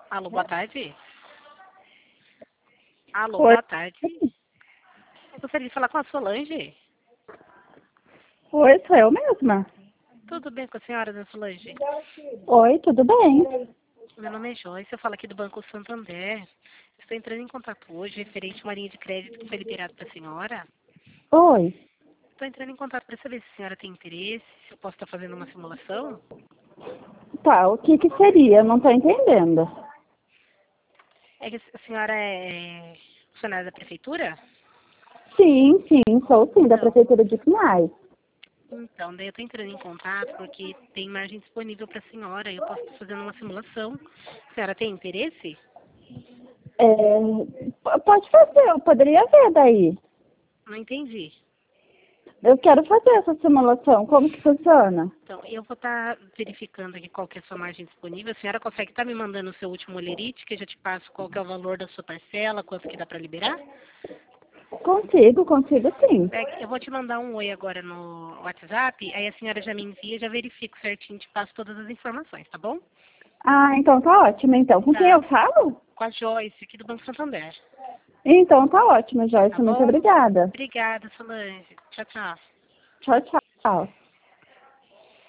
Alô, boa tarde. Alô, Oi. boa tarde. Eu gostaria de falar com a Solange. Oi, sou eu mesma. Tudo bem com a senhora, dona Solange? Oi, tudo bem? Meu nome é Joyce, eu falo aqui do Banco Santander. Estou entrando em contato hoje referente a uma linha de crédito que foi liberada para a senhora. Oi. Estou entrando em contato para saber se a senhora tem interesse, se eu posso estar fazendo uma simulação. Tá, o que seria? Não tô entendendo. É que a senhora é funcionária da prefeitura? Sim, sou sim, da Então, Prefeitura de Pinhais. daí eu estou entrando em contato porque tem margem disponível para a senhora e eu posso estar fazendo uma simulação. A senhora tem interesse? Pode fazer, eu poderia ver daí. Não entendi. Eu quero fazer essa simulação, como que funciona? Então, eu vou estar verificando aqui qual que é a sua margem disponível. A senhora consegue estar me mandando o seu último olerite, que eu já te passo qual que é o valor da sua parcela, quanto que dá para liberar? Consigo sim. Eu vou te mandar um oi agora no WhatsApp, aí a senhora já me envia, já verifico certinho, te passo todas as informações, tá bom? Ah, então tá ótimo, então. Com quem Tá. eu falo? Com a Joyce, aqui do Banco Santander. Então tá ótimo, Tá Joyce, muito bom? obrigada. Obrigada, Solange. Tchau, tchau. Tchau, tchau.